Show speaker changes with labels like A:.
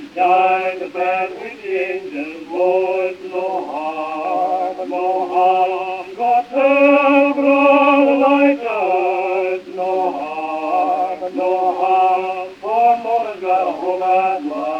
A: Died the band with the angels, Lord, no harm, no harm. God tell brother like us, no harm, no harm. For Mother's got a home at last.